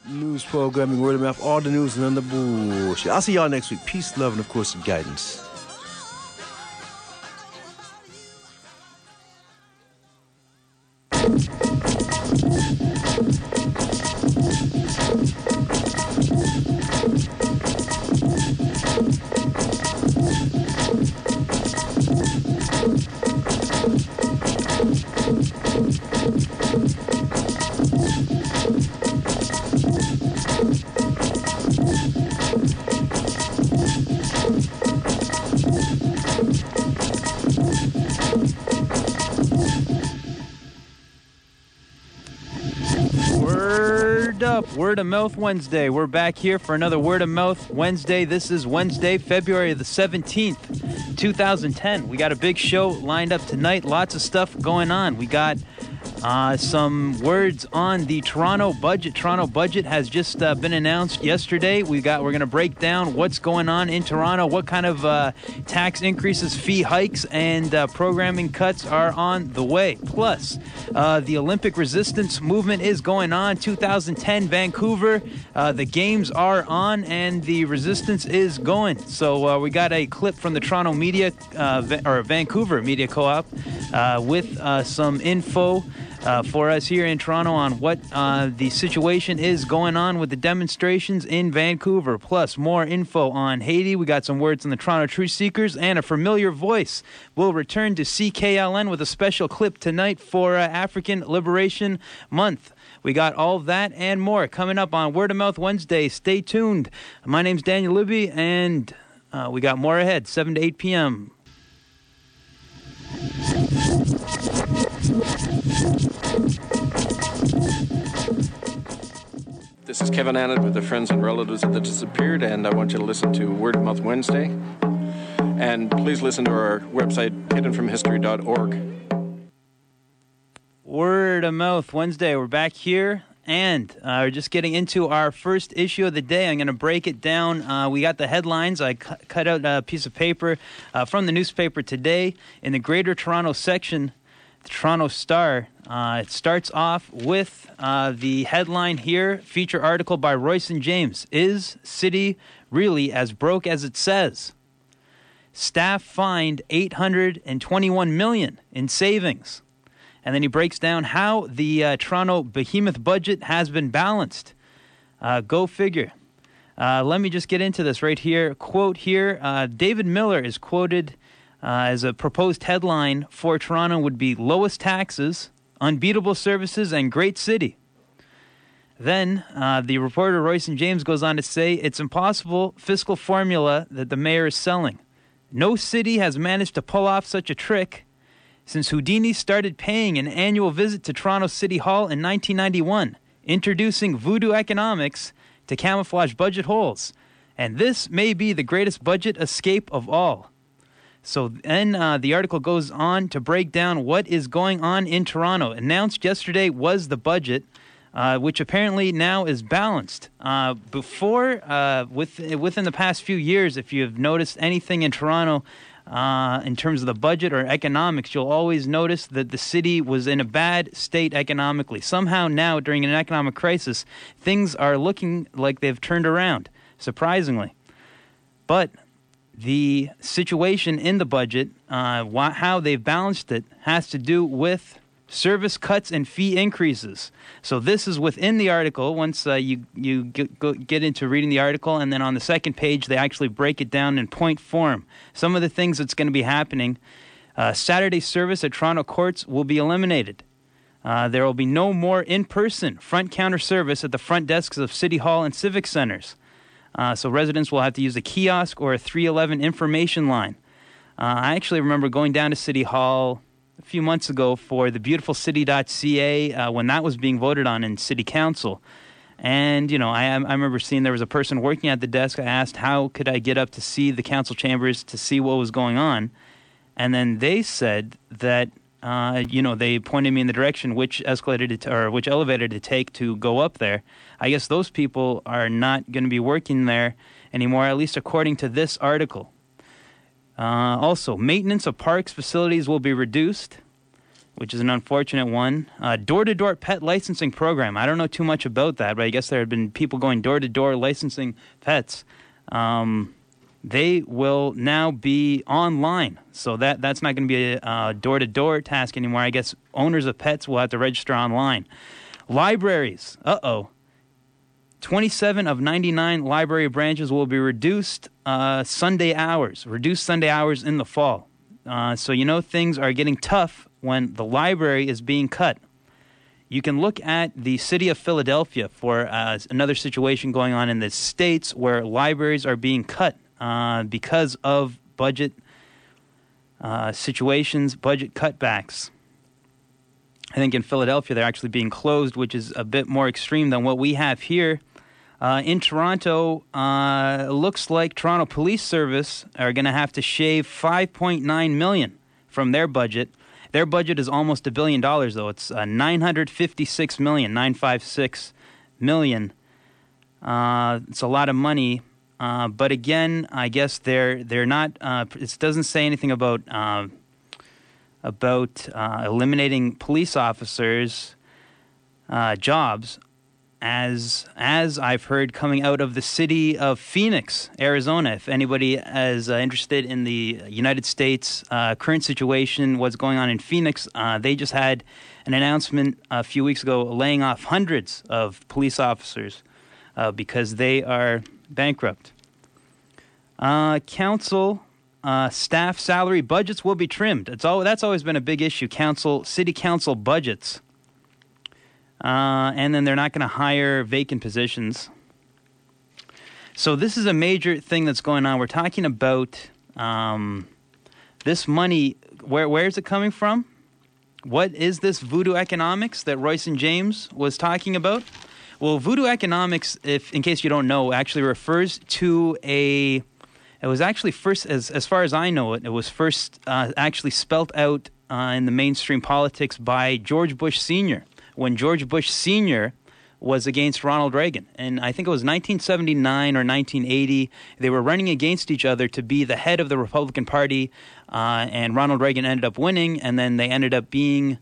news programming, word of mouth, all the news and none of the bullshit. I'll see y'all next week. Peace, love, and of course, some guidance. Word of Mouth Wednesday. We're back here for another Word of Mouth Wednesday. This is Wednesday, February the 17th, 2010. We got a big show lined up tonight. Lots of stuff going on. We got some words on the Toronto budget. Toronto budget has just been announced yesterday. We're going to break down what's going on in Toronto, what kind of tax increases, fee hikes, and programming cuts are on the way. Plus, the Olympic resistance movement is going on. 2010 Vancouver, the games are on and the resistance is going. So we got a clip from the Toronto Media, or Vancouver Media Co-op, with some info for us here in Toronto on what the situation is going on with the demonstrations in Vancouver. Plus, more info on Haiti. We got some words on the Toronto Truth Seekers, and a familiar voice will return to CKLN with a special clip tonight for African Liberation Month. We got all of that and more coming up on Word of Mouth Wednesday. Stay tuned. My name's Daniel Libby, and we got more ahead, 7 to 8 p.m. This is Kevin Annett with the Friends and Relatives of the Disappeared, and I want you to listen to Word of Mouth Wednesday. And please listen to our website, hiddenfromhistory.org. Word of Mouth Wednesday. We're back here, and we're just getting into our first issue of the day. I'm going to break it down. We got the headlines. I cut out a piece of paper from the newspaper today in the Greater Toronto section, the Toronto Star. It starts off with the headline here, feature article by Royce and James. Is city really as broke as it says? Staff fined $821 million in savings. And then he breaks down how the Toronto behemoth budget has been balanced. Go figure. Let me just get into this right here. Quote here, David Miller is quoted as a proposed headline for Toronto would be lowest taxes, unbeatable services, and great city. Then the reporter Royce and James goes on to say it's impossible fiscal formula that the mayor is selling. No city has managed to pull off such a trick since Houdini started paying an annual visit to Toronto City Hall in 1991, introducing voodoo economics to camouflage budget holes. And this may be the greatest budget escape of all. So then the article goes on to break down what is going on in Toronto. Announced yesterday was the budget, which apparently now is balanced. Within the past few years, if you've noticed anything in Toronto in terms of the budget or economics, you'll always notice that the city was in a bad state economically. Somehow now, during an economic crisis, things are looking like they've turned around, surprisingly. But the situation in the budget, how they've balanced it, has to do with service cuts and fee increases. So this is within the article. Once you get into reading the article, and then on the second page, they actually break it down in point form. Some of the things that's going to be happening. Saturday service at Toronto courts will be eliminated. There will be no more in-person front counter service at the front desks of City Hall and civic centers. So residents will have to use a kiosk or a 311 information line. I actually remember going down to City Hall a few months ago for the beautifulcity.ca when that was being voted on in City Council. And, you know, I remember seeing there was a person working at the desk. I asked how could I get up to see the council chambers to see what was going on. And then they said that, they pointed me in the direction which which elevator to take to go up there. I guess those people are not going to be working there anymore, at least according to this article. Also, maintenance of parks facilities will be reduced. which is an unfortunate one. Door-to-door pet licensing program. I don't know too much about that, but I guess there had been people going door-to-door licensing pets. They will now be online, so that's not going to be a door-to-door task anymore. I guess owners of pets will have to register online. Libraries. 27 of 99 library branches will be reduced Sunday hours in the fall. So things are getting tough when the library is being cut. You can look at the city of Philadelphia for another situation going on in the States where libraries are being cut because of budget situations, budget cutbacks. I think in Philadelphia they're actually being closed, which is a bit more extreme than what we have here. In Toronto, looks like Toronto Police Service are going to have to shave $5.9 million from their budget. Their budget is almost $1 billion, though. It's $956 million, $956 million. It's a lot of money. But again, I guess they're not. It doesn't say anything about eliminating police officers' jobs. As I've heard coming out of the city of Phoenix, Arizona, if anybody is interested in the United States current situation, what's going on in Phoenix, they just had an announcement a few weeks ago laying off hundreds of police officers because they are bankrupt. Council staff salary budgets will be trimmed. That's always been a big issue. City council budgets. And then they're not going to hire vacant positions. So this is a major thing that's going on. We're talking about this money. Where is it coming from? What is this voodoo economics that Royce and James was talking about? Well, voodoo economics, in case you don't know, actually refers to it was actually first, as far as I know it was first actually spelt out in the mainstream politics by George Bush Sr., when George Bush Sr. was against Ronald Reagan. And I think it was 1979 or 1980. They were running against each other to be the head of the Republican Party, and Ronald Reagan ended up winning, and then they ended up being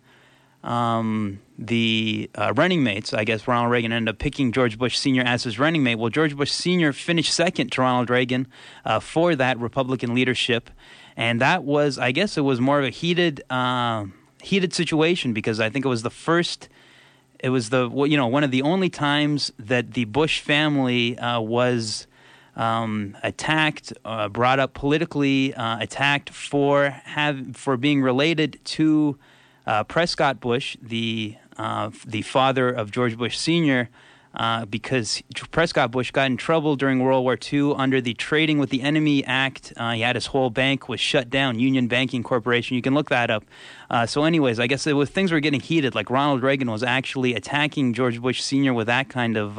the running mates. I guess Ronald Reagan ended up picking George Bush Sr. as his running mate. Well, George Bush Sr. finished second to Ronald Reagan for that Republican leadership. And that was, I guess it was more of a heated situation because I think it was one of the only times that the Bush family was attacked, brought up politically, attacked for being related to Prescott Bush, the father of George Bush Sr., because Prescott Bush got in trouble during World War II under the Trading with the Enemy Act. He had his whole bank was shut down, Union Banking Corporation. You can look that up. So anyways, I guess things were getting heated. Like Ronald Reagan was actually attacking George Bush Sr. with that kind of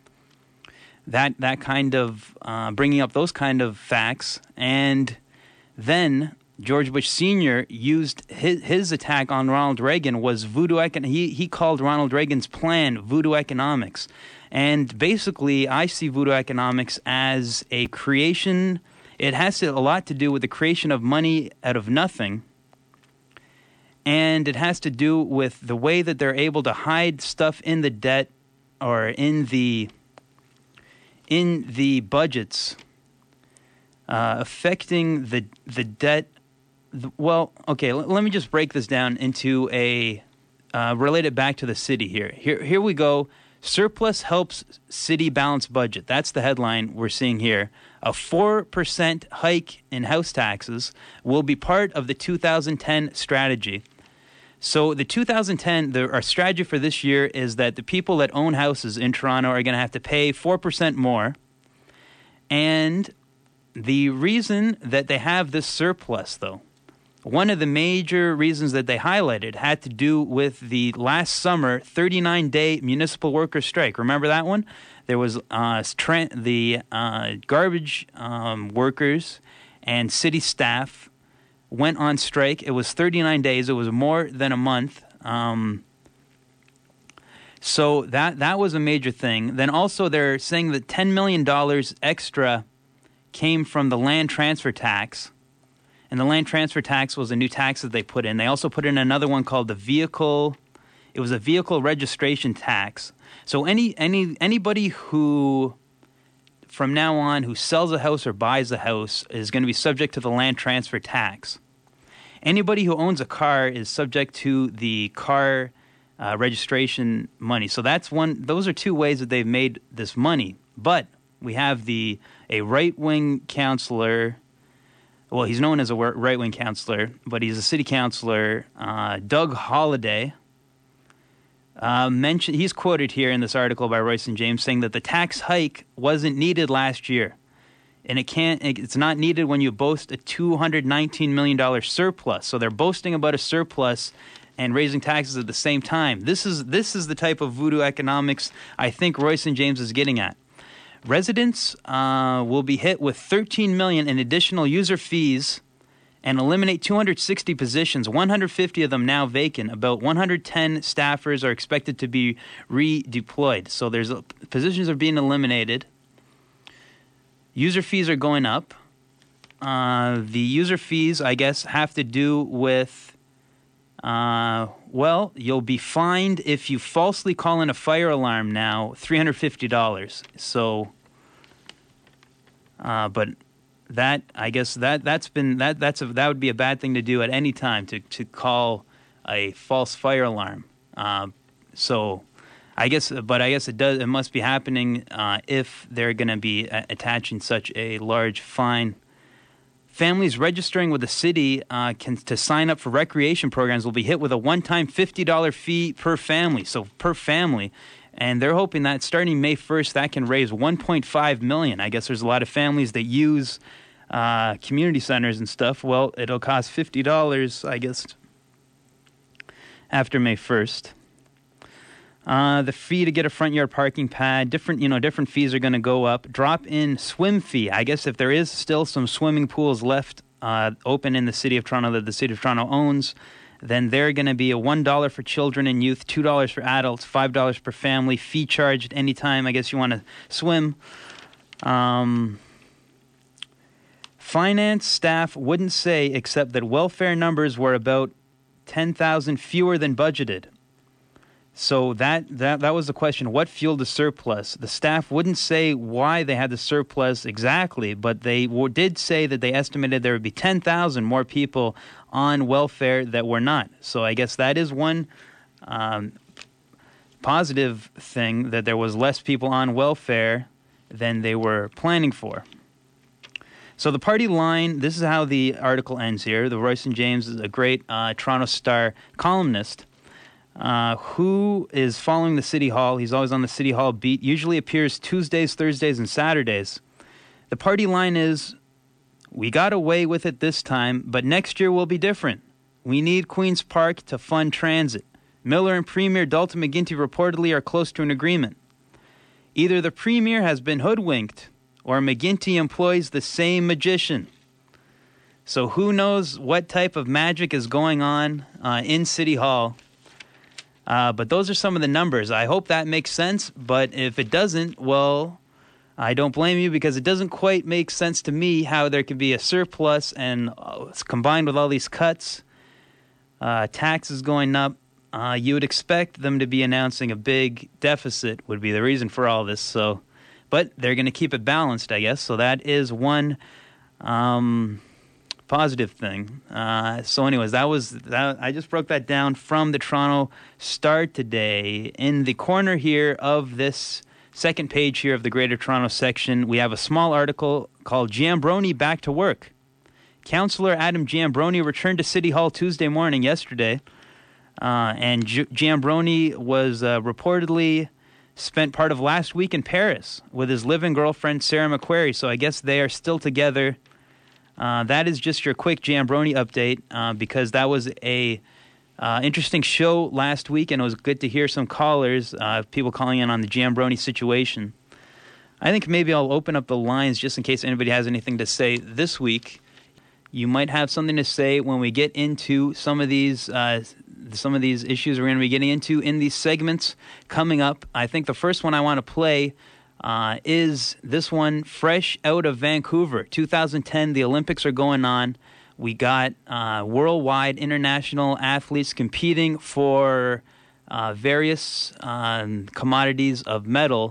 bringing up those kind of facts. And then George Bush Sr. used his attack on Ronald Reagan was voodoo. He called Ronald Reagan's plan voodoo economics. And basically, I see voodoo economics as a creation. It has a lot to do with the creation of money out of nothing. And it has to do with the way that they're able to hide stuff in the debt or in the budgets, affecting the debt. Well, okay, let me just break this down into relate it back to the city here. Here we go. Surplus helps city balance budget. That's the headline we're seeing here. A 4% hike in house taxes will be part of the 2010 strategy. So the 2010, our strategy for this year is that the people that own houses in Toronto are going to have to pay 4% more. And the reason that they have this surplus, though, one of the major reasons that they highlighted had to do with the last summer 39-day municipal workers' strike. Remember that one? There was the garbage workers and city staff went on strike. It was 39 days. It was more than a month. So that was a major thing. Then also they're saying that $10 million extra came from the land transfer tax. And the land transfer tax was a new tax that they put in. They also put in another one called the vehicle. It was a vehicle registration tax. So anybody who, from now on, who sells a house or buys a house is going to be subject to the land transfer tax. Anybody who owns a car is subject to the car registration money. So that's one. Those are two ways that they've made this money. But we have a right-wing councillor. Well, he's known as a right-wing councillor, but he's a city councillor, Doug Holliday. He's quoted here in this article by Royce and James saying that the tax hike wasn't needed last year, and it's not needed when you boast a $219 million surplus. So they're boasting about a surplus and raising taxes at the same time. This is the type of voodoo economics I think Royce and James is getting at. Residents will be hit with $13 million in additional user fees and eliminate 260 positions, 150 of them now vacant. About 110 staffers are expected to be redeployed. So positions are being eliminated. User fees are going up. The user fees, I guess, have to do with, you'll be fined if you falsely call in a fire alarm now, $350. So, but that, I guess, that would be a bad thing to do at any time, to call a false fire alarm. So I guess it must be happening if they're going to be attaching such a large fine. Families registering with the city to sign up for recreation programs will be hit with a one-time $50 fee per family. So per family. And they're hoping that starting May 1st, that can raise $1.5 million. I guess there's a lot of families that use community centers and stuff. Well, it'll cost $50, I guess, after May 1st. The fee to get a front yard parking pad, different fees are going to go up. Drop-in swim fee. I guess if there is still some swimming pools left open in the City of Toronto that the City of Toronto owns, then they're going to be a $1 for children and youth, $2 for adults, $5 per family, fee charged anytime, I guess, you want to swim. Finance staff wouldn't say except that welfare numbers were about 10,000 fewer than budgeted. So that was the question. What fueled the surplus? The staff wouldn't say why they had the surplus exactly, but they did say that they estimated there would be 10,000 more people on welfare that were not. So I guess that is one positive thing, that there was less people on welfare than they were planning for. So the party line, this is how the article ends here. The Royce and James is a great Toronto Star columnist who is following the City Hall. He's always on the City Hall beat, usually appears Tuesdays, Thursdays, and Saturdays. The party line is, we got away with it this time, but next year will be different. We need Queen's Park to fund transit. Miller and Premier Dalton McGuinty reportedly are close to an agreement. Either the Premier has been hoodwinked, or McGuinty employs the same magician. So who knows what type of magic is going on in City Hall. But those are some of the numbers. I hope that makes sense, but if it doesn't, well, I don't blame you, because it doesn't quite make sense to me how there could be a surplus and combined with all these cuts, taxes going up. You would expect them to be announcing a big deficit would be the reason for all this. So, but they're going to keep it balanced, I guess. So that is one positive thing. So anyways, I just broke that down from the Toronto Star today. In the corner here of this second page here of the Greater Toronto section, we have a small article called Giambrone Back to Work. Councillor Adam Giambrone returned to City Hall Tuesday morning yesterday, and Giambrone was reportedly spent part of last week in Paris with his live-in girlfriend Sarah McQuarrie, so I guess they are still together. That is just your quick Giambrone update, because that was a interesting show last week, and it was good to hear some callers, people calling in on the Giambrone situation. I think maybe I'll open up the lines just in case anybody has anything to say this week. You might have something to say when we get into some of these issues we're going to be getting into in these segments coming up. I think the first one I want to play is this one, fresh out of Vancouver. 2010, the Olympics are going on. We got worldwide international athletes competing for various commodities of metal.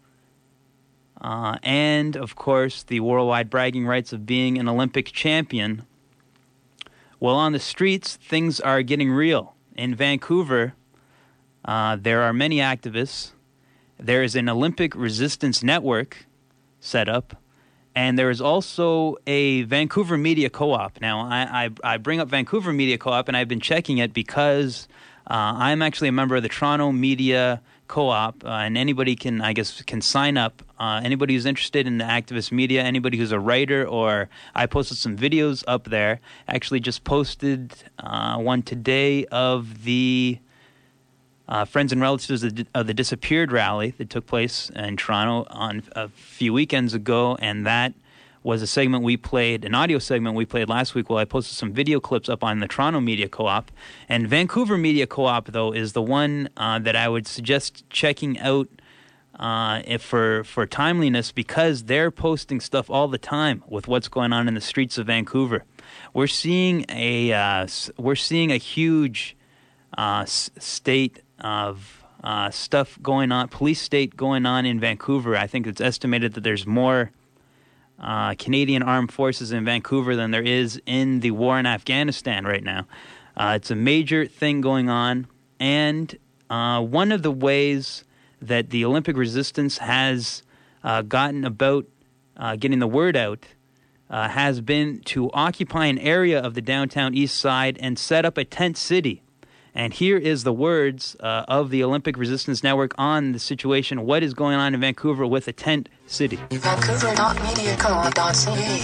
And, of course, the worldwide bragging rights of being an Olympic champion. Well, on the streets, things are getting real. In Vancouver, there are many activists. There is an Olympic resistance network set up, and there is also a Vancouver Media Co-op. Now, I bring up Vancouver Media Co-op, and I've been checking it because I'm actually a member of the Toronto Media Co-op, and anybody can sign up. Anybody who's interested in the activist media, anybody who's a writer, or I posted some videos up there. Actually just posted one today of the Friends and Relatives of the Disappeared rally that took place in Toronto on a few weekends ago, and that was a segment we played, an audio segment we played last week. Well, I posted some video clips up on the Toronto Media Co-op. And Vancouver Media Co-op, though, is the one that I would suggest checking out for timeliness, because they're posting stuff all the time with what's going on in the streets of Vancouver. We're seeing a huge state of stuff going on, police state going on in Vancouver. I think it's estimated that there's more Canadian armed forces in Vancouver than there is in the war in Afghanistan right now. It's a major thing going on, and one of the ways that the Olympic resistance has gotten about getting the word out has been to occupy an area of the downtown east side and set up a tent city. And here is the words of the Olympic Resistance Network on the situation, what is going on in Vancouver with a tent city. Vancouver.mediaco.ca.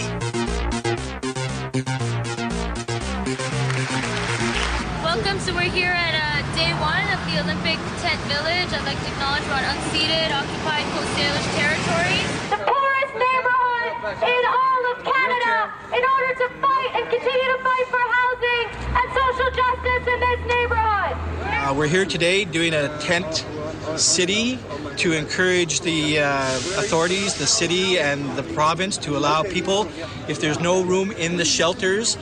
Welcome, so we're here at day one of the Olympic Tent Village. I'd like to acknowledge we're on unceded, occupied Coast Salish territories. The poorest neighborhood in all of Canada, in order to fight and continue to fight for housing and social justice in this neighborhood. We're here today doing a tent city to encourage the authorities, the city and the province to allow people, if there's no room in the shelters,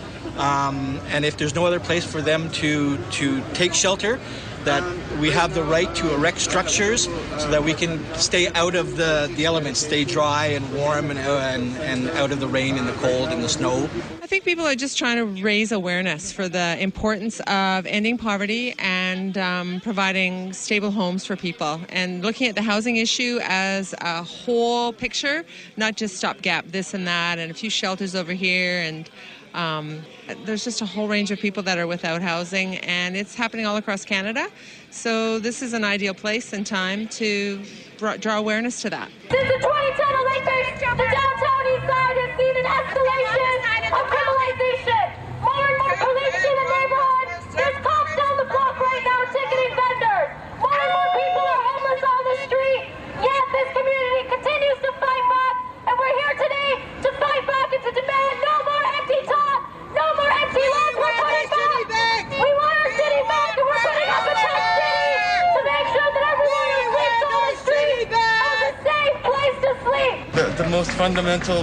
and if there's no other place for them to take shelter, that we have the right to erect structures so that we can stay out of the elements, stay dry and warm and out of the rain and the cold and the snow. I think people are just trying to raise awareness for the importance of ending poverty and providing stable homes for people, and looking at the housing issue as a whole picture, not just stopgap this and that and a few shelters over here, and there's just a whole range of people that are without housing, and it's happening all across Canada. So this is an ideal place and time to draw awareness to that. Since the 2010 Olympics, the downtown east side has seen an escalation of criminalization. More and more police in the neighborhood. There's cops down the block right now ticketing vendors. More and more people are homeless on the street. Yet this community continues to fight back, and we're here today to fight back and to demand no more empty talk, no more empty lots. We're putting back. We want our city back, and we're putting up a tent city to make sure that everyone who sleeps on the street has a safe place to sleep. The most fundamental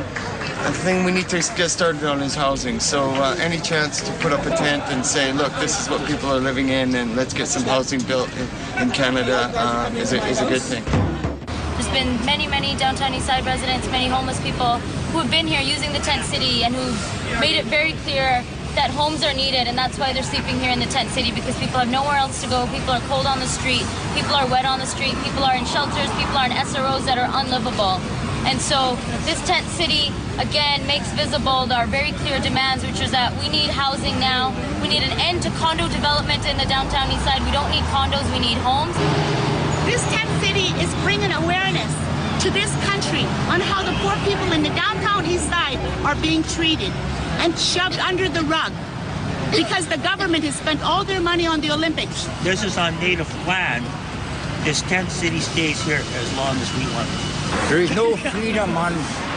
thing we need to get started on is housing. So any chance to put up a tent and say, look, this is what people are living in, and let's get some housing built in Canada is a good thing. There's been many downtown east side residents, many homeless people who have been here using the tent city and who've made it very clear that homes are needed, and that's why they're sleeping here in the tent city, because people have nowhere else to go. People are cold on the street, people are wet on the street, people are in shelters, people are in SROs that are unlivable. And so this tent city, again, makes visible our very clear demands, which is that we need housing now. We need an end to condo development in the downtown east side. We don't need condos, we need homes. This tent city is bringing awareness to this country on how the poor people in the downtown east side are being treated and shoved under the rug because the government has spent all their money on the Olympics. This is on native land. This tent city stays here as long as we want it. There is no freedom on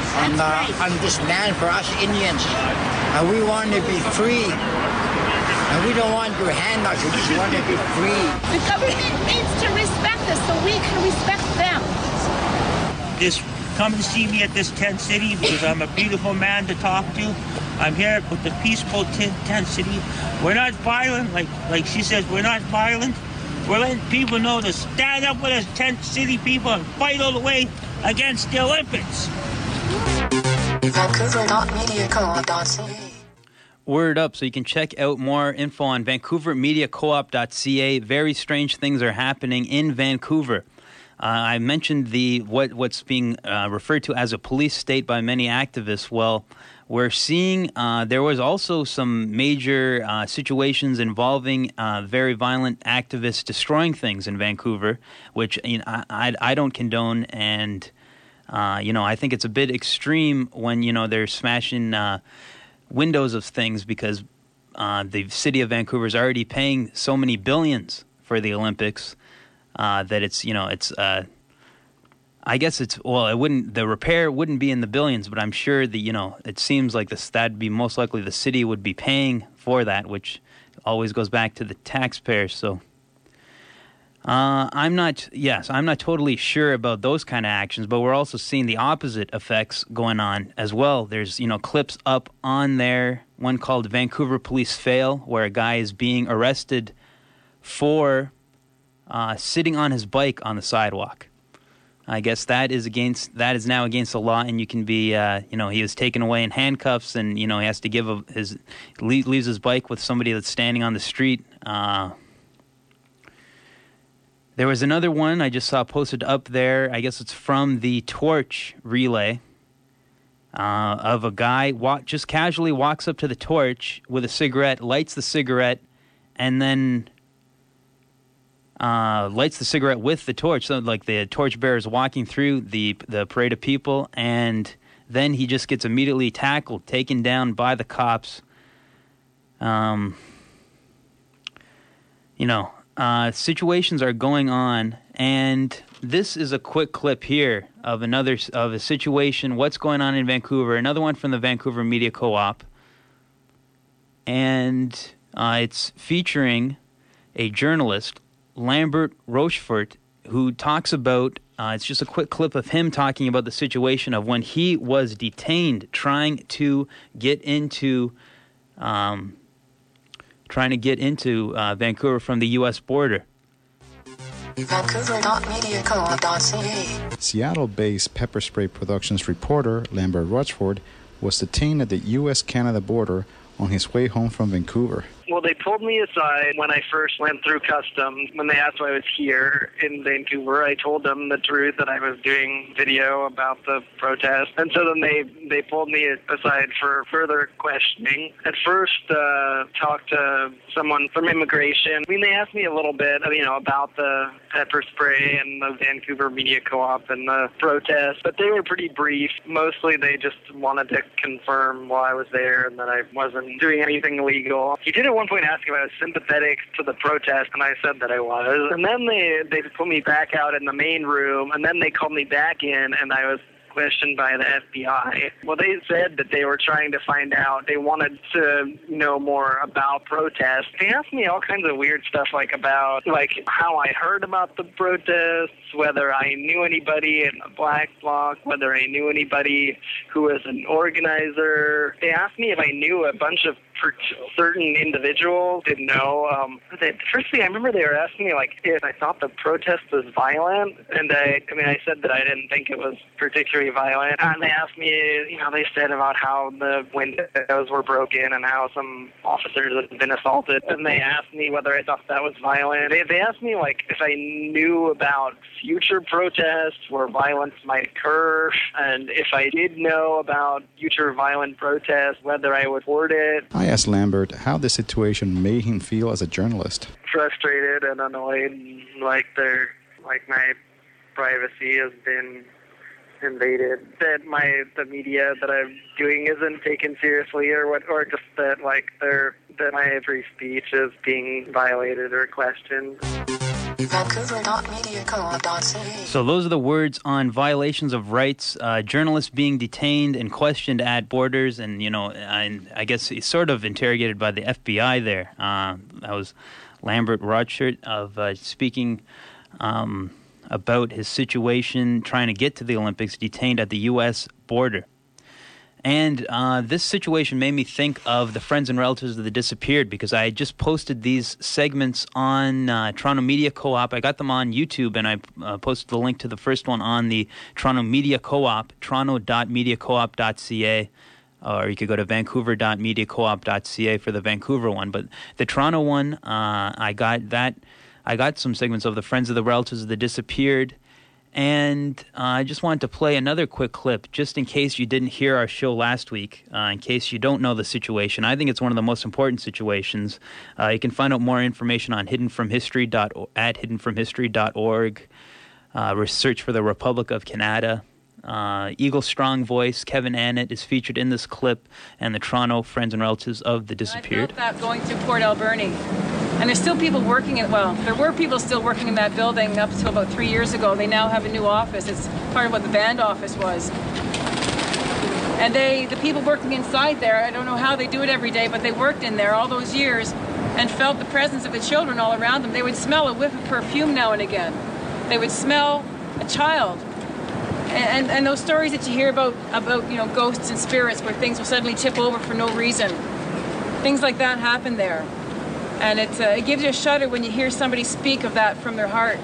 this land for us Indians, and we want to be free. And we don't want your handouts, we just want to be free. The government needs to respect us so we can respect them. This come and see me at this tent city because I'm a beautiful man to talk to. I'm here with the peaceful tent city. We're not violent, like she says, we're not violent. We're letting people know to stand up with us tent city people and fight all the way against the Olympics. Vancouver.mediacoop.ca. Word up, so you can check out more info on vancouvermediacoop.ca. Very strange things are happening in Vancouver. I mentioned what's being referred to as a police state by many activists. Well, we're seeing there was also some major situations involving very violent activists destroying things in Vancouver, which I don't condone, and I think it's a bit extreme when they're smashing windows of things because the city of Vancouver is already paying so many billions for the Olympics that it's I guess the repair wouldn't be in the billions, but I'm sure it seems like that'd be most likely the city would be paying for that, which always goes back to the taxpayers. So I'm not totally sure about those kind of actions, but we're also seeing the opposite effects going on as well. There's, clips up on there, one called Vancouver Police Fail, where a guy is being arrested for sitting on his bike on the sidewalk. I guess that is now against the law, and you can be, he was taken away in handcuffs, and, he has to leaves his bike with somebody that's standing on the street. There was another one I just saw posted up there. I guess it's from the Torch relay of a guy just casually walks up to the Torch with a cigarette, lights the cigarette, and then lights the cigarette with the torch. So like the torch bearer is walking through the parade of people, and then he just gets immediately tackled, taken down by the cops. Situations are going on, and this is a quick clip here of a situation. What's going on in Vancouver? Another one from the Vancouver Media Co-op, and it's featuring a journalist, Lambert Rochefort, who talks about. It's just a quick clip of him talking about the situation of when he was detained, trying to get into Vancouver from the U.S. border. Vancouver.mediacoop.ca. Seattle-based Pepper Spray Productions reporter Lambert Rochefort was detained at the U.S.-Canada border on his way home from Vancouver. Well, they pulled me aside when I first went through customs. When they asked why I was here in Vancouver, I told them the truth, that I was doing video about the protest. And so then they pulled me aside for further questioning. At first, talked to someone from immigration. I mean, they asked me a little bit, about the pepper spray and the Vancouver Media Co-op and the protest, but they were pretty brief. Mostly they just wanted to confirm while I was there and that I wasn't doing anything illegal. He did at one point ask if I was sympathetic to the protest, and I said that I was. And then they put me back out in the main room, and then they called me back in, and I was questioned by the FBI. Well, they said that they were trying to find out. They wanted to know more about protests. They asked me all kinds of weird stuff, about how I heard about the protests, whether I knew anybody in the Black Bloc, whether I knew anybody who was an organizer. They asked me if I knew a bunch of certain individuals. Didn't know. The first thing I remember, they were asking me if I thought the protest was violent, and I said that I didn't think it was particularly violent. And they asked me, they said about how the windows were broken and how some officers had been assaulted. And they asked me whether I thought that was violent. They asked me if I knew about future protests where violence might occur, and if I did know about future violent protests, whether I would support it. I asked Lambert how the situation made him feel as a journalist. Frustrated and annoyed, my privacy has been invaded, that the media that I'm doing isn't taken seriously, or just that my free speech is being violated or questioned. Vancouver.mediacoop.ca. So those are the words on violations of rights, journalists being detained and questioned at borders, and and I guess he's sort of interrogated by the FBI there. That was Lambert Rochefort of speaking. about his situation trying to get to the Olympics, detained at the U.S. border. And this situation made me think of the friends and relatives of the disappeared, because I had just posted these segments on Toronto Media Co-op. I got them on YouTube, and I posted the link to the first one on the Toronto Media Co-op, toronto.mediacoop.ca, or you could go to vancouver.mediacoop.ca for the Vancouver one. But the Toronto one, I got some segments of the friends of the relatives of the disappeared. And I just wanted to play another quick clip, just in case you didn't hear our show last week, in case you don't know the situation. I think it's one of the most important situations. You can find out more information on hiddenfromhistory.org. Search for the Republic of Canada. Eagle Strong Voice, Kevin Annett, is featured in this clip, and the Toronto friends and relatives of the disappeared. I felt that going through Port Alberni. And there's still people working there were people still working in that building up until about 3 years ago. They now have a new office. It's part of what the band office was. And the people working inside there, I don't know how they do it every day, but they worked in there all those years and felt the presence of the children all around them. They would smell a whiff of perfume now and again. They would smell a child. And those stories that you hear about ghosts and spirits where things will suddenly tip over for no reason. Things like that happen there. And it gives you a shudder when you hear somebody speak of that from their heart.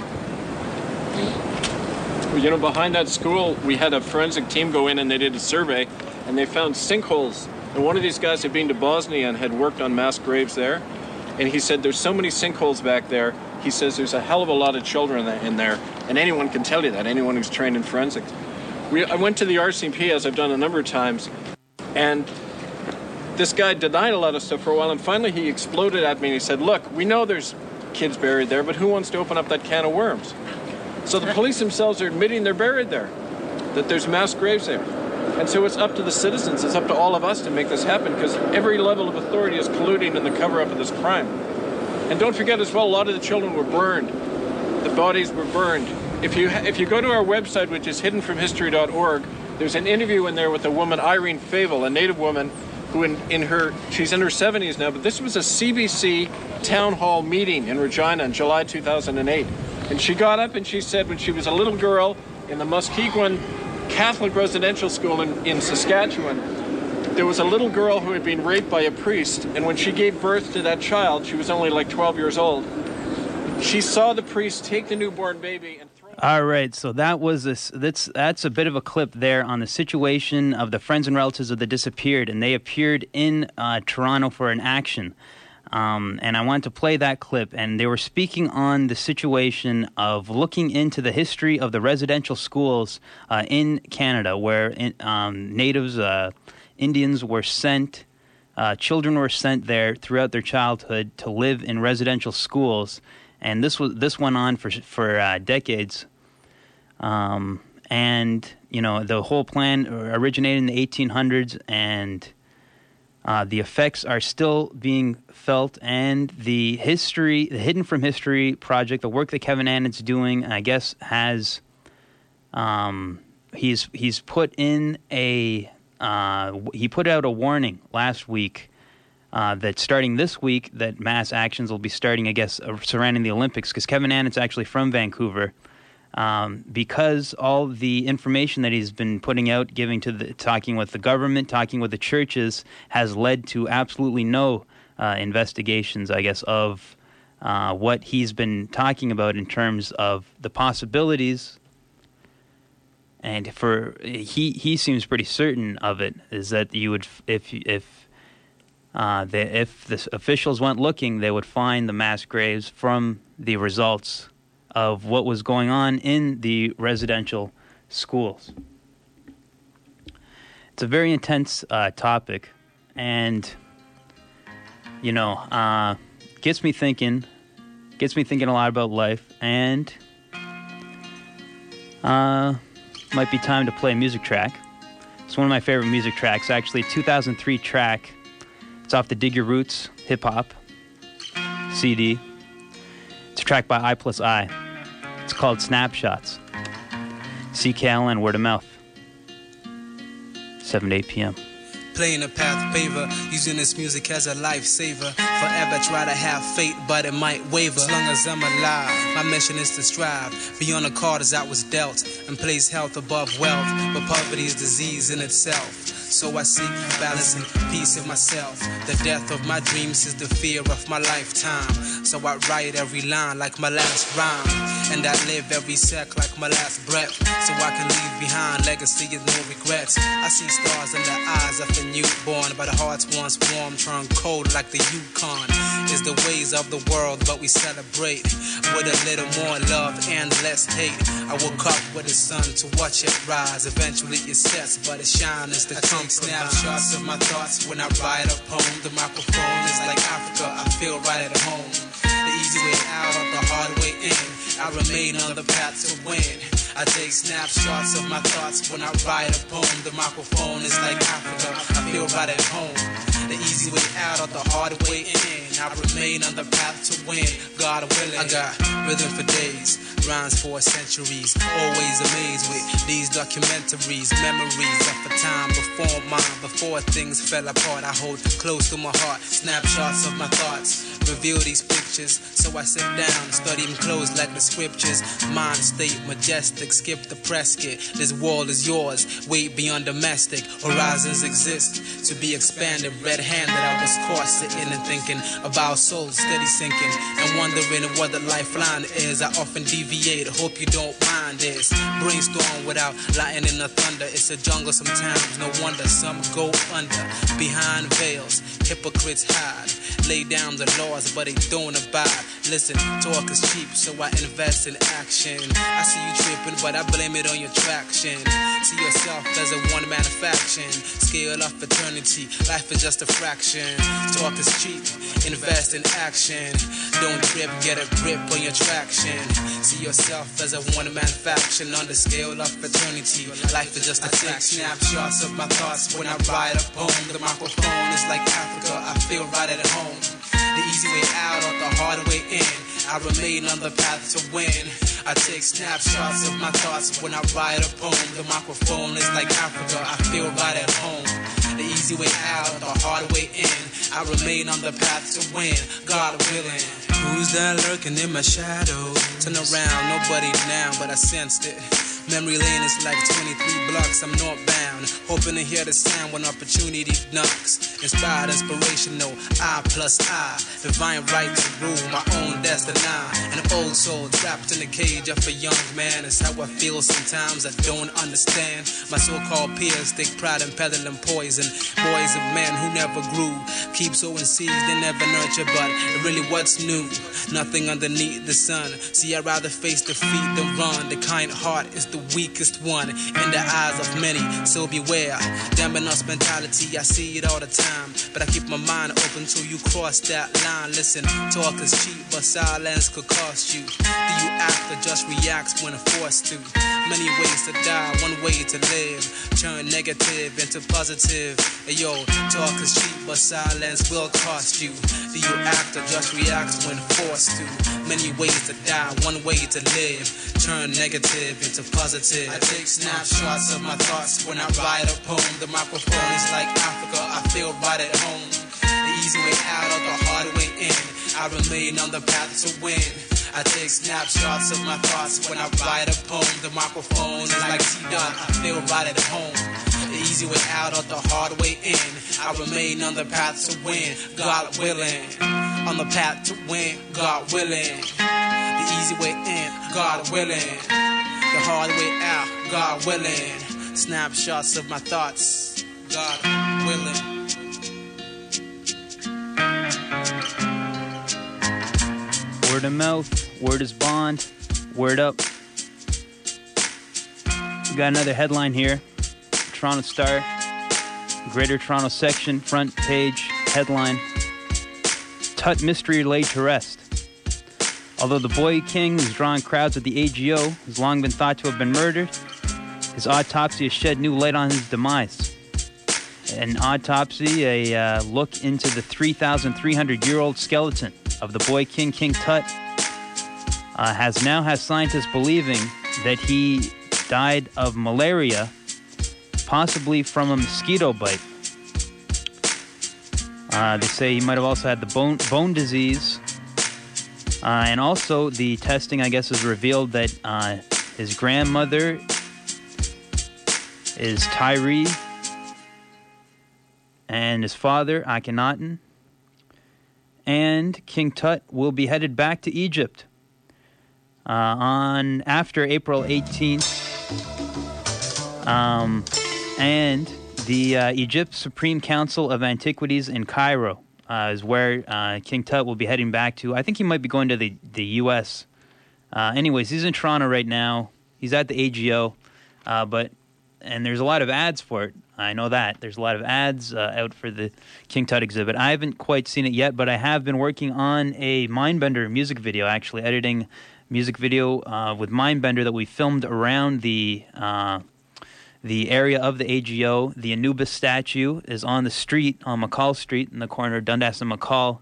Well, behind that school, we had a forensic team go in and they did a survey, and they found sinkholes. And one of these guys had been to Bosnia and had worked on mass graves there. And he said there's so many sinkholes back there. He says there's a hell of a lot of children in there. And anyone can tell you that, anyone who's trained in forensics. I went to the RCMP, as I've done a number of times, and this guy denied a lot of stuff for a while, and finally he exploded at me and he said, look, we know there's kids buried there, but who wants to open up that can of worms? So the police themselves are admitting they're buried there, that there's mass graves there. And so it's up to the citizens, it's up to all of us to make this happen, because every level of authority is colluding in the cover-up of this crime. And don't forget as well, a lot of the children were burned. The bodies were burned. If you go to our website, which is hiddenfromhistory.org, there's an interview in there with a woman, Irene Favel, a native woman, who she's in her 70s now, but this was a CBC town hall meeting in Regina in July 2008. And she got up and she said when she was a little girl in the Muskegon Catholic residential school in Saskatchewan, there was a little girl who had been raped by a priest, and when she gave birth to that child, she was only like 12 years old, she saw the priest take the newborn baby and throw it. All right, so that's a bit of a clip there on the situation of the friends and relatives of the disappeared, and they appeared in Toronto for an action. And I wanted to play that clip, and they were speaking on the situation of looking into the history of the residential schools in Canada, where natives, Indians were sent, children were sent there throughout their childhood to live in residential schools, and this went on for decades. And the whole plan originated in the 1800s, and the effects are still being felt, and the Hidden from History project, the work that Kevin Annett's doing, I guess has he's put in he put out a warning last week that starting this week that mass actions will be starting, I guess, surrounding the Olympics, because Kevin Annett's actually from Vancouver. Because all the information that he's been putting out, talking with the government, talking with the churches, has led to absolutely no investigations, I guess, of what he's been talking about in terms of the possibilities. And he seems pretty certain of it, is that you would, if the officials went looking, they would find the mass graves from the results of what was going on in the residential schools. It's a very intense topic, and gets me thinking a lot about life, and might be time to play a music track. It's one of my favorite music tracks, actually, a 2003 track. It's off the Dig Your Roots hip hop CD. It's a track by I+I. It's called Snapshots. CKLN, word of mouth. 7 to 8 p.m. playing a path paver, using this music as a lifesaver. Forever try to have faith, but it might waver. As long as I'm alive, my mission is to strive beyond the cards I was dealt, and place health above wealth. But poverty is disease in itself. So I seek balancing peace in myself. The death of my dreams is the fear of my lifetime. So I write every line like my last rhyme, and I live every sec like my last breath, so I can leave behind legacy with no regrets. I see stars in the eyes of a newborn, but the hearts once warm turn cold like the Yukon. It's the ways of the world, but we celebrate with a little more love and less hate. I woke up with the sun to watch it rise. Eventually it sets, but it shines as the I take snapshots of my thoughts when I write a poem. The microphone is like Africa, I feel right at home. The easy way out or the hard way in, I remain on the path to win. I take snapshots of my thoughts when I write a poem. The microphone is like Africa, I feel right at home. The easy way out or the hard way in, I remain on the path to win, God willing. I got rhythm for days, rhymes for centuries. Always amazed with these documentaries, memories of a time before mine, before things fell apart. I hold close to my heart snapshots of my thoughts, reveal these pictures. So I sit down and study them close like the scriptures. Mind state majestic, skip the press kit. This world is yours, way beyond domestic. Horizons exist to be expanded. Red handed, I was caught sitting and thinking about souls steady sinking, and wondering what the lifeline is. I often deviate, hope you don't mind this. Brainstorm without lightning or thunder. It's a jungle sometimes, no wonder some go under. Behind veils, hypocrites hide. Lay down the laws, but they don't abide. Listen, talk is cheap, so I invest in action. I see you tripping, but I blame it on your traction. See yourself as a one-man faction. Scale of eternity, life is just a fraction. Talk is cheap, invest in action. Don't trip, get a grip on your traction. See yourself as a one-man faction. On the scale of eternity, life is just a fraction. I take snapshots of my thoughts when I write a poem. The microphone is like Africa, I feel right at home. The easy way out or the hard way in, I remain on the path to win. I take snapshots of my thoughts when I write a poem. The microphone is like Africa, I feel right at home. The easy way out or the hard way in, I remain on the path to win, God willing. Who's that lurking in my shadow? Turn around, nobody now, but I sensed it. Memory lane is like 23 blocks, I'm northbound, hoping to hear the sound when opportunity knocks. Inspired, inspirational, I plus I, divine right to rule my own destiny. An old soul trapped in the cage of a young man is how I feel sometimes. I don't understand. My so-called peers take pride in peddling poison. Boys of men who never grew, keep sowing seeds they never nurture, but really what's new? Nothing underneath the sun. See, I'd rather face defeat than run. The kind heart is the weakest one in the eyes of many, so beware. Damn us mentality, I see it all the time, but I keep my mind open till you cross that line. Listen, talk is cheap, but silence could cost you. Do you act or just react when forced to? Many ways to die, one way to live. Turn negative into positive. Hey, yo, talk is cheap, but silence will cost you. Do you act or just react when forced to? Many ways to die, one way to live. Turn negative into positive. I take snapshots of my thoughts when I write a poem. The microphone is like Africa, I feel right at home. The easy way out or the hard way in, I remain on the path to win. I take snapshots of my thoughts when I write a poem. The microphone is like T-Dot, I feel right at home. The easy way out or the hard way in, I remain on the path to win, God willing. On the path to win, God willing. The easy way in, God willing. The hard way out, God willing. Snapshots of my thoughts, God willing. Word of mouth, word is bond, word up. We got another headline here. Toronto Star, Greater Toronto section, front page headline. Tut mystery laid to rest. Although the boy king who's drawing crowds at the AGO has long been thought to have been murdered, his autopsy has shed new light on his demise. An autopsy, a look into the 3,300-year-old skeleton of the boy king, King Tut, has scientists believing that he died of malaria, possibly from a mosquito bite. They say he might have also had the bone disease. And also, the testing, I guess, has revealed that his grandmother is Tyree, and his father, Akhenaten, and King Tut will be headed back to Egypt after April 18th. And the Egypt Supreme Council of Antiquities in Cairo is where King Tut will be heading back to. I think he might be going to the U.S. Anyways, he's in Toronto right now. He's at the AGO, and there's a lot of ads for it. I know that. There's a lot of ads out for the King Tut exhibit. I haven't quite seen it yet, but I have been working on a Mindbender music video, actually, editing music video with Mindbender that we filmed around the area of the AGO. The Anubis statue is on the street, on McCall Street, in the corner of Dundas and McCall.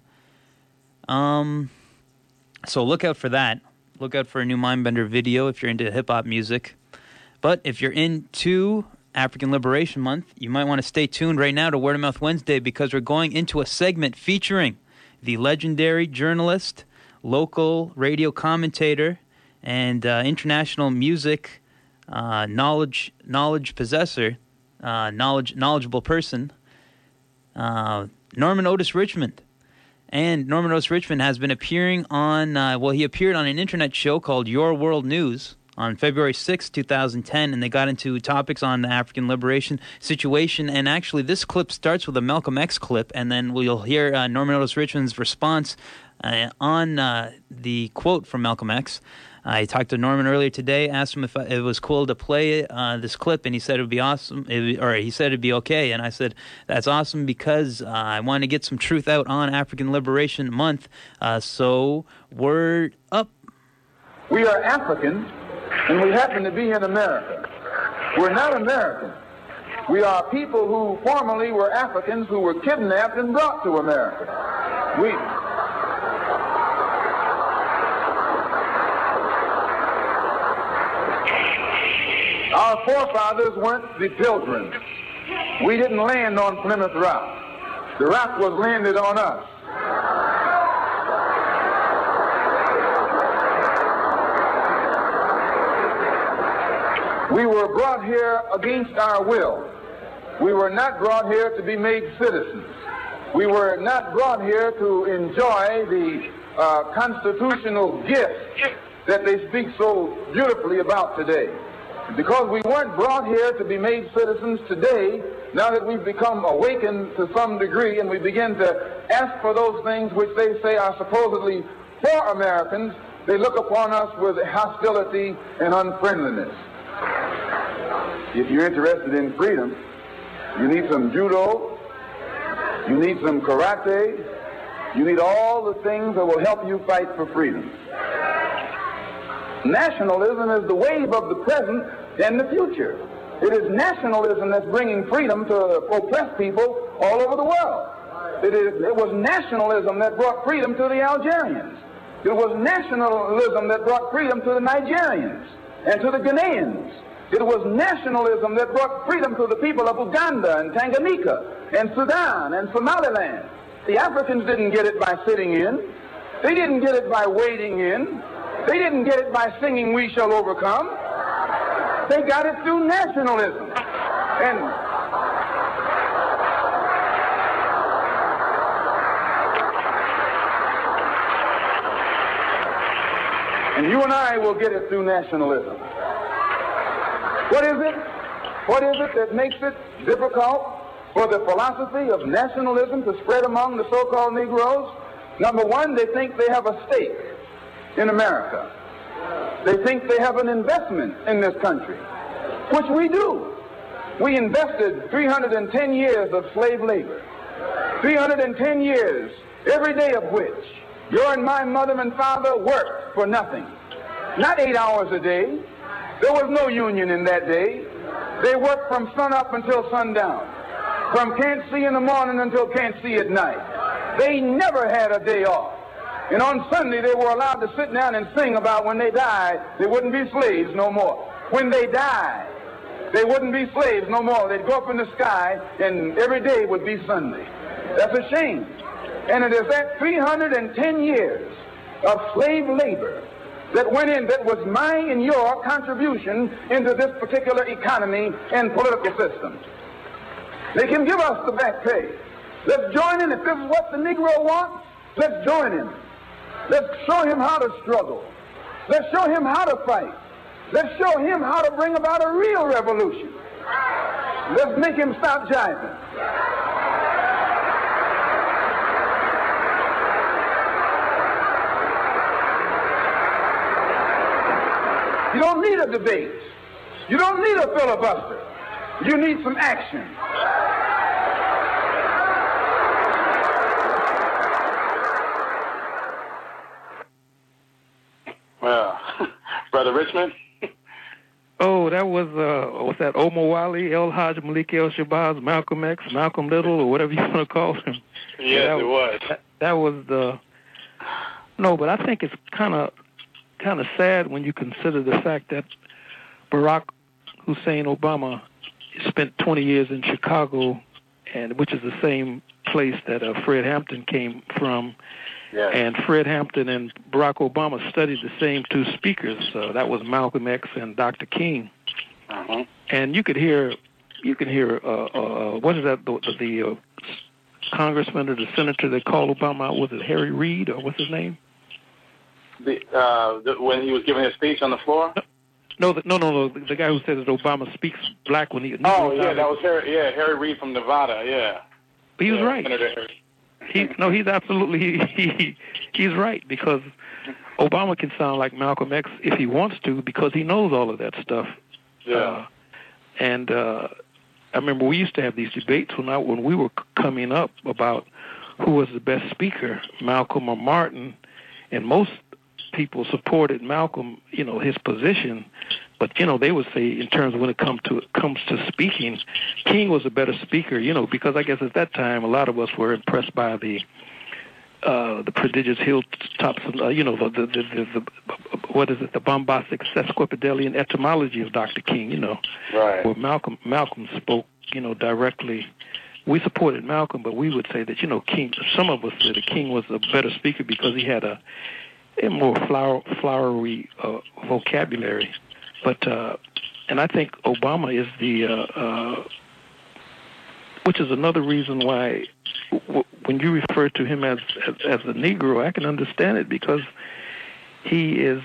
So look out for that. Look out for a new Mindbender video if you're into hip-hop music. But if you're into African Liberation Month, you might want to stay tuned right now to Word of Mouth Wednesday, because we're going into a segment featuring the legendary journalist, local radio commentator, and international music knowledgeable person, Norman Otis Richmond. And Norman Otis Richmond has been appearing on, he appeared on an internet show called Your World News on February 6, 2010, and they got into topics on the African liberation situation. And actually, this clip starts with a Malcolm X clip, and then we'll hear Norman Otis Richmond's response on the quote from Malcolm X. I talked to Norman earlier today, asked him if it was cool to play this clip, and he said it would be awesome, he said it'd be okay, and I said, that's awesome, because I want to get some truth out on African Liberation Month, so word up. We are Africans, and we happen to be in America. We're not American. We are people who formerly were Africans who were kidnapped and brought to America. Our forefathers weren't the Pilgrims. We didn't land on Plymouth Rock. The rock was landed on us. We were brought here against our will. We were not brought here to be made citizens. We were not brought here to enjoy the constitutional gifts that they speak so beautifully about today. Because we weren't brought here to be made citizens today, now that we've become awakened to some degree and we begin to ask for those things which they say are supposedly for Americans, they look upon us with hostility and unfriendliness. If you're interested in freedom, you need some judo, you need some karate, you need all the things that will help you fight for freedom. Nationalism is the wave of the present and the future. It is nationalism that's bringing freedom to oppressed people all over the world. It was nationalism that brought freedom to the Algerians. It was nationalism that brought freedom to the Nigerians and to the Ghanaians. It was nationalism that brought freedom to the people of Uganda and Tanganyika and Sudan and Somaliland. The Africans didn't get it by sitting in. They didn't get it by waiting in. They didn't get it by singing "We Shall Overcome." They got it through nationalism. And you and I will get it through nationalism. What is it? What is it that makes it difficult for the philosophy of nationalism to spread among the so-called Negroes? Number one, they think they have a stake in America. They think they have an investment in this country, which we do. We invested 310 years of slave labor, 310 years, every day of which your and my mother and father worked for nothing. Not 8 hours a day. There was no union in that day. They worked from sun up until sundown, from can't see in the morning until can't see at night. They never had a day off. And on Sunday, they were allowed to sit down and sing about when they died, they wouldn't be slaves no more. When they died, they wouldn't be slaves no more. They'd go up in the sky, and every day would be Sunday. That's a shame. And it is that 310 years of slave labor that went in, that was my and your contribution into this particular economy and political system. They can give us the back pay. Let's join in. If this is what the Negro wants, let's join in. Let's show him how to struggle. Let's show him how to fight. Let's show him how to bring about a real revolution. Let's make him stop jiving. You don't need a debate. You don't need a filibuster. You need some action. Well, Brother Richmond? Oh, that was that Omar Wali, El Hajj Malik El Shabazz, Malcolm X, Malcolm Little, or whatever you want to call him. Yes, it was. That was the... No, but I think it's kind of sad when you consider the fact that Barack Hussein Obama spent 20 years in Chicago, and which is the same place that Fred Hampton came from. Yes. And Fred Hampton and Barack Obama studied the same two speakers. That was Malcolm X and Dr. King. Uh-huh. And you could hear, what is that? The congressman or the senator that called Obama out? Was it Harry Reid or what's his name? When he was giving his speech on the floor? No. The guy who said that Obama speaks black when he. Oh yeah, that was Harry. Yeah, Harry Reid from Nevada. Yeah. He was right. Senator Harry. He's absolutely he's right, because Obama can sound like Malcolm X if he wants to, because he knows all of that stuff. Yeah. I remember we used to have these debates when we were coming up about who was the best speaker, Malcolm or Martin, and most people supported Malcolm, his position, but they would say in terms of when it comes to speaking, King was a better speaker, because I guess at that time a lot of us were impressed by the prodigious hilltops, the bombastic sesquipedalian etymology of Dr. King, right, where Malcolm spoke, directly. We supported Malcolm, but we would say that, King, some of us said that King was a better speaker because he had a more flowery vocabulary. But, and I think Obama is which is another reason why when you refer to him as a Negro, I can understand it, because he is,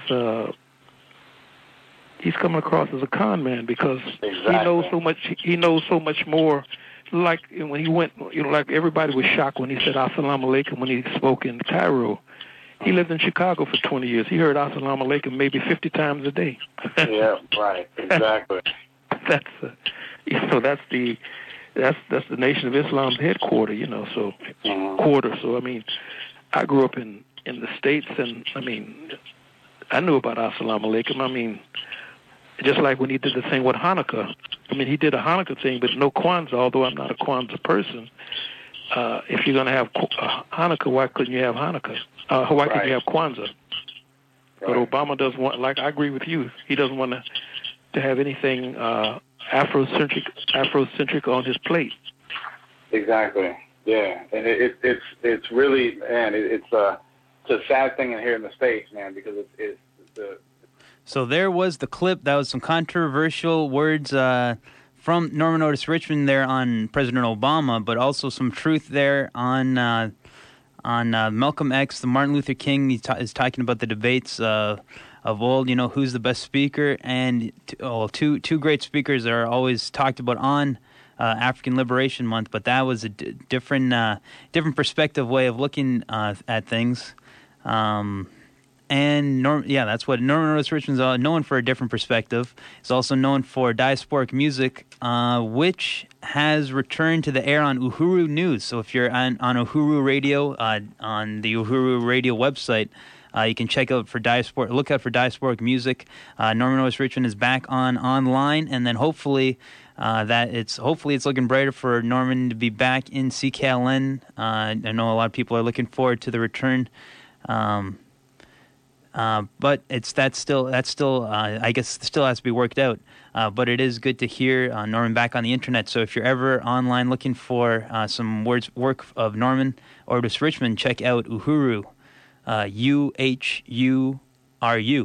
he's coming across as a con man, because exactly. he knows so much more. Like when he went, like everybody was shocked when he said Assalamu Alaikum when he spoke in Cairo. He lived in Chicago for 20 years. He heard Assalamu Alaikum maybe 50 times a day. Yeah, right, exactly. That's the Nation of Islam's headquarters, So quarter. So I mean, I grew up in the States, and I mean, I knew about Assalamu Alaikum. I mean, just like when he did the thing with Hanukkah. I mean, he did a Hanukkah thing, but no Kwanzaa, although I'm not a Kwanzaa person. If you're going to have Hanukkah, why couldn't you have Hanukkah? Why couldn't you have Kwanzaa? Right. But Obama doesn't want, like I agree with you, he doesn't want to have anything Afrocentric on his plate. Exactly. Yeah, and it's really, man, it's a sad thing here in the States, man, because it's the. So there was the clip. That was some controversial words from Norman Otis Richmond there on President Obama, but also some truth there on Malcolm X, the Martin Luther King. He is talking about the debates of old, who's the best speaker, and two great speakers are always talked about on African Liberation Month, but that was a different perspective way of looking at things. And that's what Norman Otis Richmond's known for, a different perspective. He's also known for diasporic music, which has returned to the air on Uhuru News. So if you're on Uhuru Radio, on the Uhuru Radio website, you can look out for diasporic music. Norman Otis Richmond is back online, and then hopefully it's looking brighter for Norman to be back in CKLN. I know a lot of people are looking forward to the return. But that's still I guess still has to be worked out. But it is good to hear Norman back on the internet. So if you're ever online looking for some work of Norman Orvis Richmond, check out Uhuru, UHURU,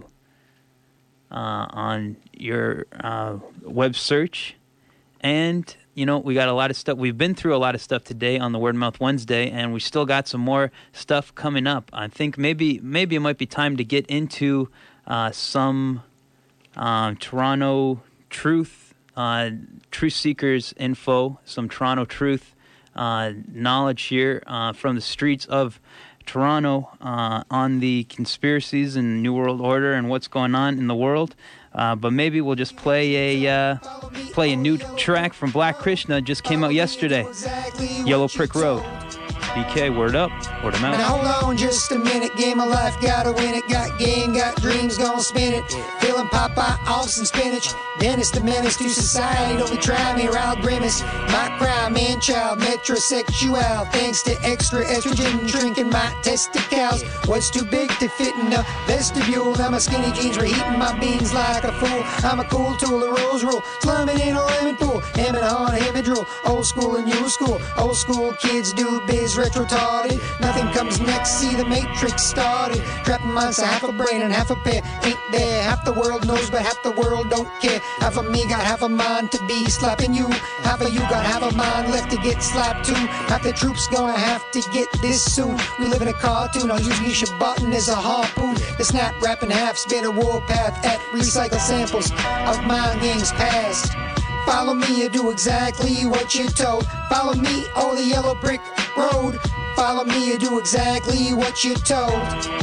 on your web search. And we got a lot of stuff. We've been through a lot of stuff today on the Word Mouth Wednesday, and we still got some more stuff coming up. I think maybe it might be time to get into some Toronto Truth Seekers info, some Toronto Truth knowledge here from the streets of Toronto on the conspiracies and New World Order and what's going on in the world. But maybe we'll just play a new track from Black Krishna. Just came out yesterday. Yellow Brick Road. BK, word up, word of mouth. Now hold on just a minute, game of life, gotta win it. Got game, got dreams, gonna spin it. Feeling Popeye off some spinach. Dennis the menace to society, don't be trying me, or I'll grimace. My crime, man child, metrosexual. Thanks to extra estrogen, drinking my testicles. What's too big to fit in the vestibule? Now my skinny jeans reheating my beans like a fool. I'm a cool tool, a rose rule, slumming in a lemon pool. Hemming on a hemming drool, old school and new school. Old school kids do biz retro-tarded. Nothing comes next, see the Matrix started. Trapping minds, half a brain and half a pair. Ain't there, half the world knows, but half the world don't care. Half of me got half a mind to be slapping you. Half of you got half a mind left to get slapped too. Half the troops gonna have to get this soon. We live in a cartoon, I'll use Misha Button as a harpoon. The snap rapping half spin a warpath at recycle samples of mind games past. Follow me or do exactly what you're told. Follow me or the yellow brick road. Follow me or do exactly what you're told.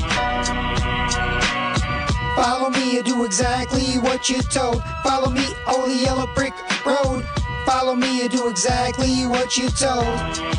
Follow me or do exactly what you're told. Follow me or the yellow brick road. Follow me or do exactly what you're told.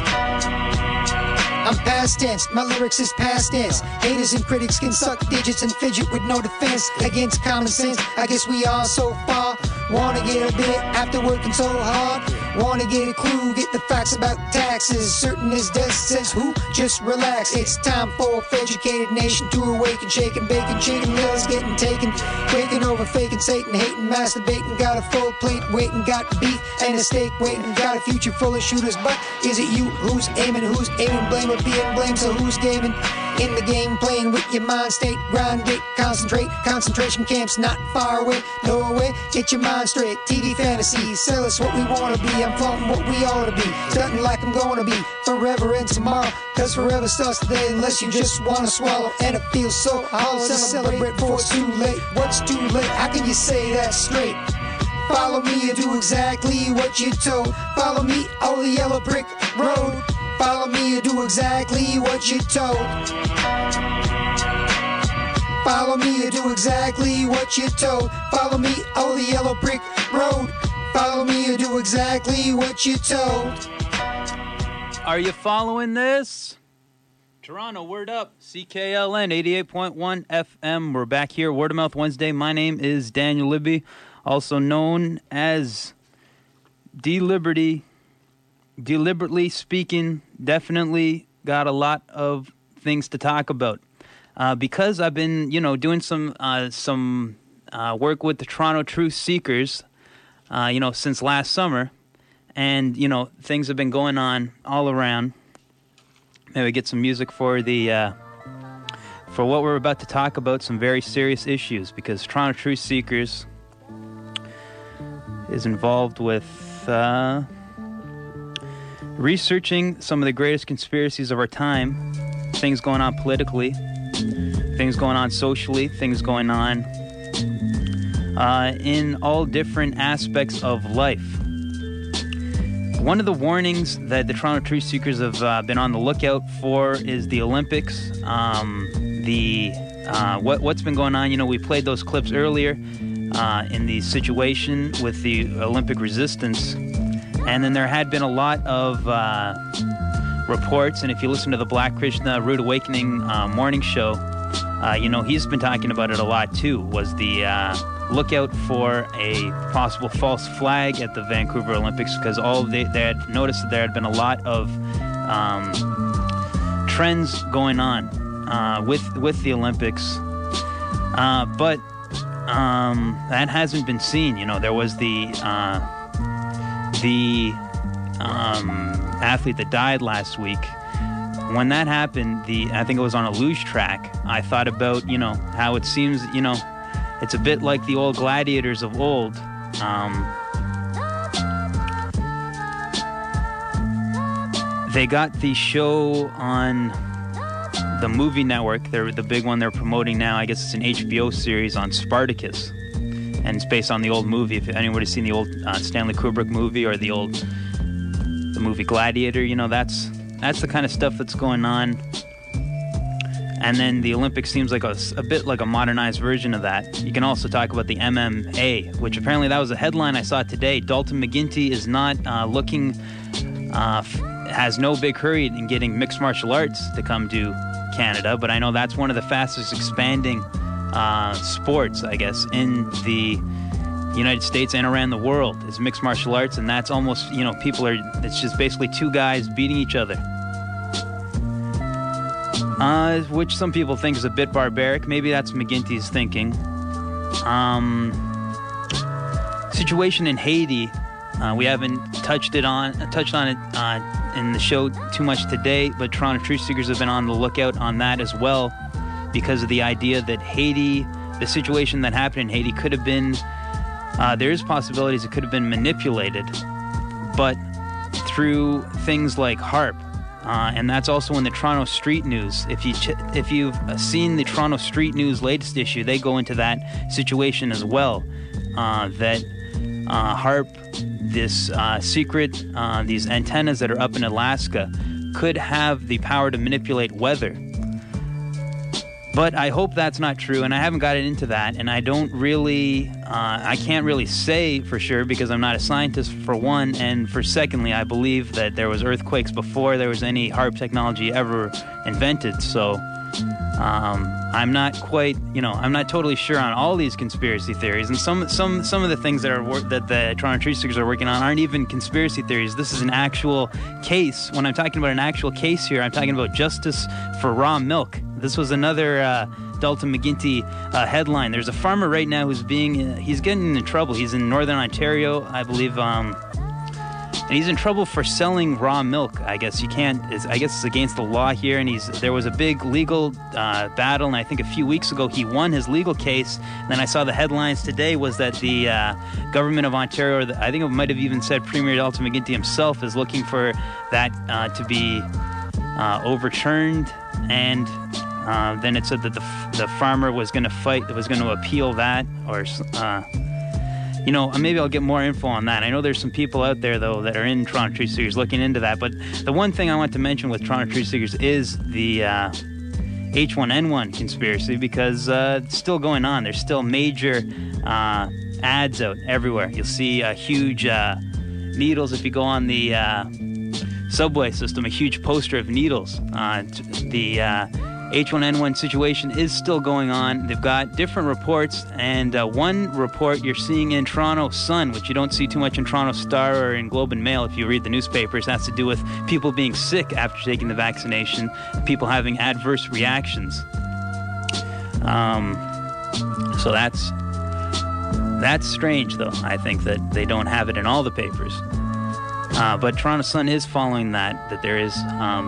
I'm past tense, my lyrics is past tense. Haters and critics can suck digits and fidget with no defense against common sense. I guess we are so far. Wanna get a bit after working so hard. Wanna get a clue, get the facts about taxes. Certain as death says who? Just relax. It's time for a educated nation to awaken, shaking, bacon, chicken meals getting taken. Quaking over faking, Satan, hating, masturbating. Got a full plate waiting, got beef and a steak waiting. Got a future full of shooters, but is it you who's aiming? Who's aiming? Blame or being blamed, so who's gaming? In the game, playing with your mind state, grind it, concentrate. Concentration camps not far away, no away. Get your mind straight. TV fantasy, sell us what we wanna be. I'm flaunting what we ought to be, stunting like I'm gonna be forever and tomorrow. Cause forever starts today unless you just wanna swallow. And it feels so hollow. Celebrate before it's too late. What's too late? How can you say that straight? Follow me or do exactly what you're told. Follow me over the yellow brick road. Follow me or do exactly what you're told. Follow me or do exactly what you're told. Follow me over the yellow brick road. Follow me or do exactly what you're told. Are you following this? Toronto, word up. CKLN 88.1 FM. We're back here, Word of Mouth Wednesday. My name is Daniel Libby, also known as D Liberty. Deliberately speaking, definitely got a lot of things to talk about. Because I've been, doing some work with the Toronto Truth Seekers, since last summer, and things have been going on all around. Maybe get some music for for what we're about to talk about, some very serious issues, because Toronto Truth Seekers is involved with researching some of the greatest conspiracies of our time, things going on politically, things going on socially, things going on in all different aspects of life. One of the warnings that the Toronto Truth Seekers have been on the lookout for is the Olympics. What's been going on, we played those clips earlier in the situation with the Olympic resistance. And then there had been a lot of reports, and if you listen to the Black Krishna Rude Awakening morning show, he's been talking about it a lot too, was the lookout for a possible false flag at the Vancouver Olympics, because they had noticed that there had been a lot of trends going on with the Olympics. But that hasn't been seen. You know, there was the athlete that died last week. When that happened, I think it was on a luge track. I thought about, you know, how it seems, you know, it's a bit like the old gladiators of old. They got the show on the movie network. They're the big one they're promoting now. I guess it's an HBO series on Spartacus, and it's based on the old movie. If anybody's seen the old Stanley Kubrick movie or the movie Gladiator, you know, that's the kind of stuff that's going on. And then the Olympics seems like a bit like a modernized version of that. You can also talk about the MMA, which apparently that was a headline I saw today. Dalton McGuinty is not has no big hurry in getting mixed martial arts to come to Canada, but I know that's one of the fastest expanding sports, I guess, in the United States and around the world is mixed martial arts, and that's almost, you know, it's just basically two guys beating each other. Which some people think is a bit barbaric. Maybe that's McGuinty's thinking. Situation in Haiti, we haven't touched on it in the show too much today, but Toronto Truth Seekers have been on the lookout on that as well, because of the idea that Haiti, the situation that happened in Haiti could have been, there's possibilities it could have been manipulated, but through things like HAARP. And that's also in the Toronto Street News. If you've seen the Toronto Street News latest issue, they go into that situation as well. That HAARP, this secret, these antennas that are up in Alaska, could have the power to manipulate weather. But I hope that's not true, and I haven't gotten into that, and I don't really, I can't really say for sure because I'm not a scientist, for one, and for secondly, I believe that there was earthquakes before there was any HAARP technology ever invented, so I'm not quite, you know, I'm not totally sure on all these conspiracy theories, and some of the things that the Toronto Truth Seekers are working on aren't even conspiracy theories. This is an actual case. When I'm talking about an actual case here, I'm talking about justice for raw milk. This was another Dalton McGuinty headline. There's a farmer right now who's he's getting into trouble. He's in Northern Ontario, I believe, and he's in trouble for selling raw milk. I guess you can't. I guess it's against the law here. And there was a big legal battle, and I think a few weeks ago he won his legal case. And then I saw the headlines today was that the government of Ontario, or I think it might have even said Premier Dalton McGuinty himself, is looking for that to be overturned, and then it said that the farmer was going to appeal that, or you know, maybe I'll get more info on that. I know there's some people out there, though, that are in Toronto Truth Seekers looking into that. But the one thing I want to mention with Toronto Truth Seekers is the H1N1 conspiracy, because it's still going on. There's still major ads out everywhere. You'll see huge needles if you go on the subway system, a huge poster of needles. The H1N1 situation is still going on. They've got different reports, and one report you're seeing in Toronto Sun, which you don't see too much in Toronto Star or in Globe and Mail if you read the newspapers, has to do with people being sick after taking the vaccination, people having adverse reactions. So that's strange, though. I think that they don't have it in all the papers. But Toronto Sun is following that there is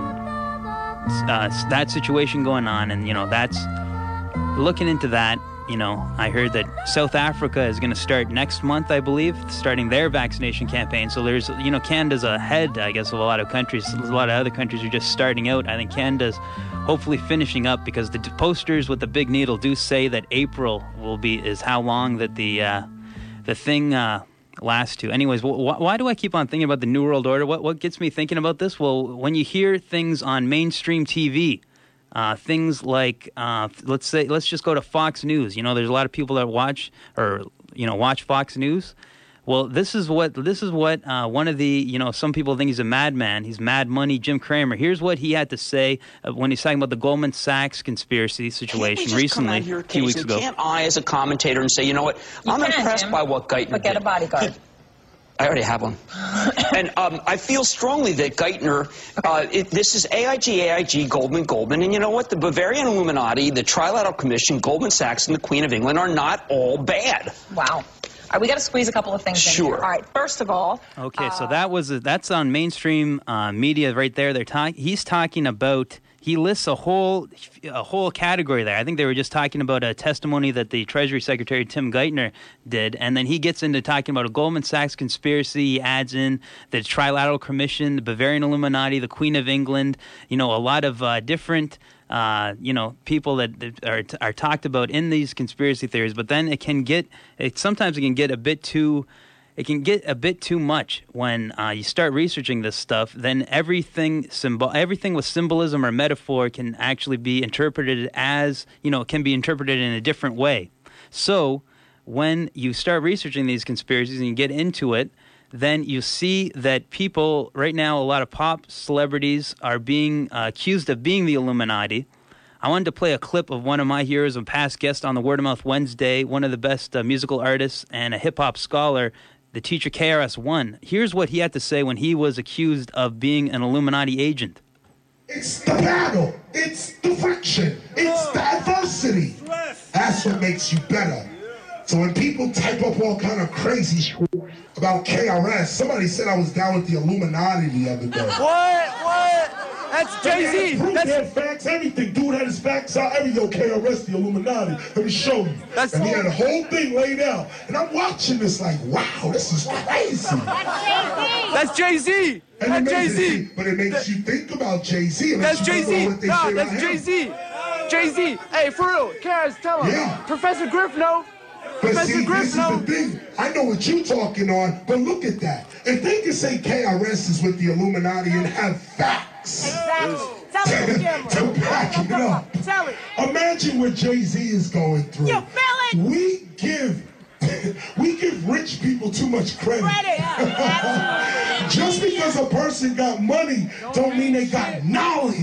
that situation going on, and, you know, that's looking into that. You know, I heard that South Africa is going to start next month, I believe, starting their vaccination campaign. So there's, you know, Canada's ahead, I guess, of a lot of countries. A lot of other countries are just starting out. I think Canada's hopefully finishing up, because the posters with the big needle do say that April is how long that the thing last to. Anyways, why do I keep on thinking about the New World Order? What gets me thinking about this? Well, when you hear things on mainstream TV, things like, let's just go to Fox News. You know, there's a lot of people that watch Fox News. Well, this is what one of the, you know, some people think he's a madman. He's Mad Money, Jim Cramer. Here's what he had to say when he's talking about the Goldman Sachs conspiracy situation recently, a few weeks ago. Can't I, as a commentator, and say, you know what, I'm impressed by what Guyton did. But get a bodyguard. I already have one. And I feel strongly that Geithner, this is AIG, Goldman, and you know what? The Bavarian Illuminati, the Trilateral Commission, Goldman Sachs, and the Queen of England are not all bad. Wow. All right, we got to squeeze a couple of things in here. All right, first of all... Okay, so that's on mainstream media right there. He's talking about... He lists a whole category there. I think they were just talking about a testimony that the Treasury Secretary Tim Geithner did, and then he gets into talking about a Goldman Sachs conspiracy. He adds in the Trilateral Commission, the Bavarian Illuminati, the Queen of England. A lot of different people that are talked about in these conspiracy theories. But then sometimes it can get a bit too. It can get a bit too much when you start researching this stuff. Then everything with symbolism or metaphor can actually be interpreted as, can be interpreted in a different way. So when you start researching these conspiracies and you get into it, then you see that people right now, a lot of pop celebrities are being accused of being the Illuminati. I wanted to play a clip of one of my heroes, a past guest on the Word of Mouth Wednesday, one of the best musical artists and a hip-hop scholar, the teacher KRS-One. Here's what he had to say when he was accused of being an Illuminati agent. It's the battle. It's the friction. It's the adversity. That's what makes you better. So when people type up all kind of crazy shit about KRS, somebody said I was down with the Illuminati the other day. What? That's Jay-Z. That's facts, everything. Dude had his facts out. Everything. KRS, the Illuminati. Let me show you. And he had the whole thing laid out. And I'm watching this like, wow, this is crazy. That's Jay-Z. That's Jay-Z. But it makes you think about Jay-Z. That's Jay-Z. No, that's Jay-Z. Jay-Z. Hey, for real. KRS, tell him. Yeah. Professor Griff, no. But see, this is the thing. I know what you're talking on, but look at that. If they can say KRS is with the Illuminati and have facts to back it up, Tell it. Imagine what Jay-Z is going through. You feel it? We give rich people too much credit. Just because a person got money don't mean they got knowledge.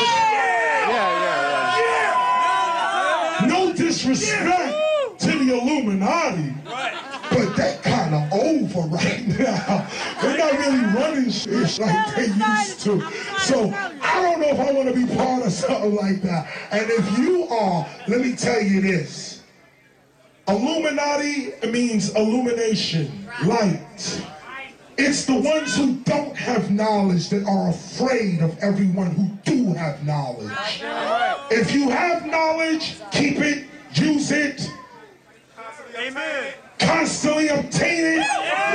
No disrespect to the Illuminati, but they kind of over right now. They're not really running shit like they used to. So I don't know if I want to be part of something like that. And if you are, let me tell you this. Illuminati means illumination, light. It's the ones who don't have knowledge that are afraid of everyone who do have knowledge. If you have knowledge, keep it, use it. Amen. Constantly obtain it.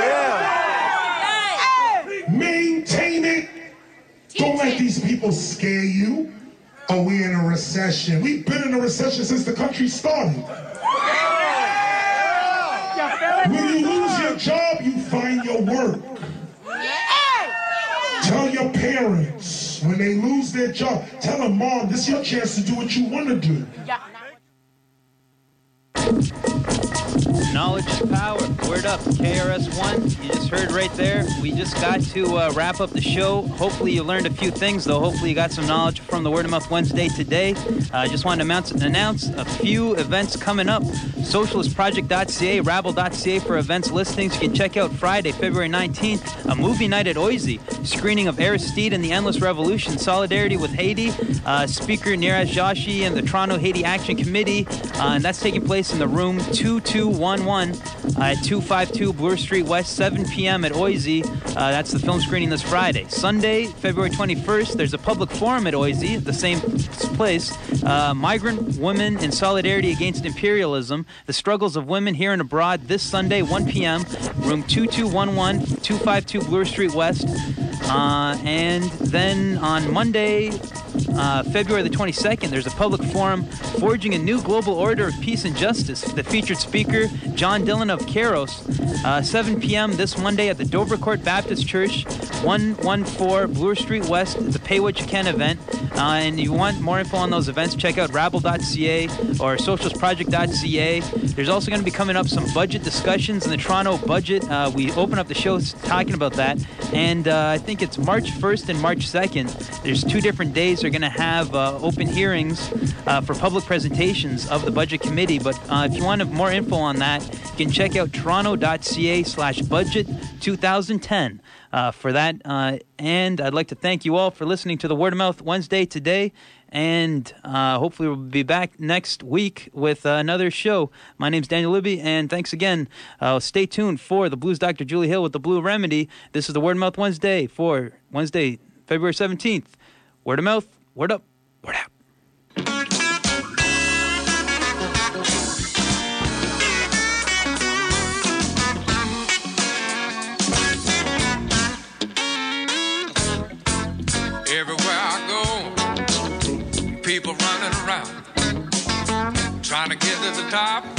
Maintain it. Don't let these people scare you. Oh, we in a recession. We've been in a recession since the country started. When you lose your job, you find your work. Tell your parents, when they lose their job, tell them, Mom, this is your chance to do what you want to do. Knowledge is power. Word up, KRS-One. You just heard right there. We just got to wrap up the show. Hopefully you learned a few things, though. Hopefully you got some knowledge from the Word of Mouth Wednesday today. Just wanted to announce a few events coming up. Socialistproject.ca, Rabble.ca for events listings. You can check out Friday, February 19th, a movie night at Oisey, screening of Aristide and the Endless Revolution, Solidarity with Haiti, speaker Niraj Joshi and the Toronto Haiti Action Committee, and that's taking place in the room 2211 at 252 Bloor Street West, 7 p.m. at Oisey. That's the film screening this Friday. Sunday, February 21st, there's a public forum at Oisey, at the same place. Migrant Women in Solidarity Against Imperialism, the Struggles of Women Here and Abroad, this Sunday, 1 p.m., room 2211, 252 Bloor Street West. And then on Monday, February the 22nd, there's a public forum, Forging a New Global Order of Peace and Justice. The featured speaker, John Dillon of Kairos, 7 p.m. this Monday at the Dovercourt Baptist Church, 114 Bloor Street West, the Pay What You Can event. And you want more info on those events, check out Rabble.ca or socialistproject.ca. There's also going to be coming up some budget discussions in the Toronto budget. We open up the show talking about that. And I think it's March 1st and March 2nd. There's 2 different days. They're going going to have open hearings for public presentations of the Budget Committee. But if you want more info on that, you can check out toronto.ca/budget 2010 for that. And I'd like to thank you all for listening to the Word of Mouth Wednesday today. And hopefully we'll be back next week with another show. My name's Daniel Libby, and thanks again. Stay tuned for the Blues Dr. Julie Hill with the Blue Remedy. This is the Word of Mouth Wednesday for Wednesday, February 17th. Word of mouth, word up, word out. Everywhere I go, people running around, trying to get to the top.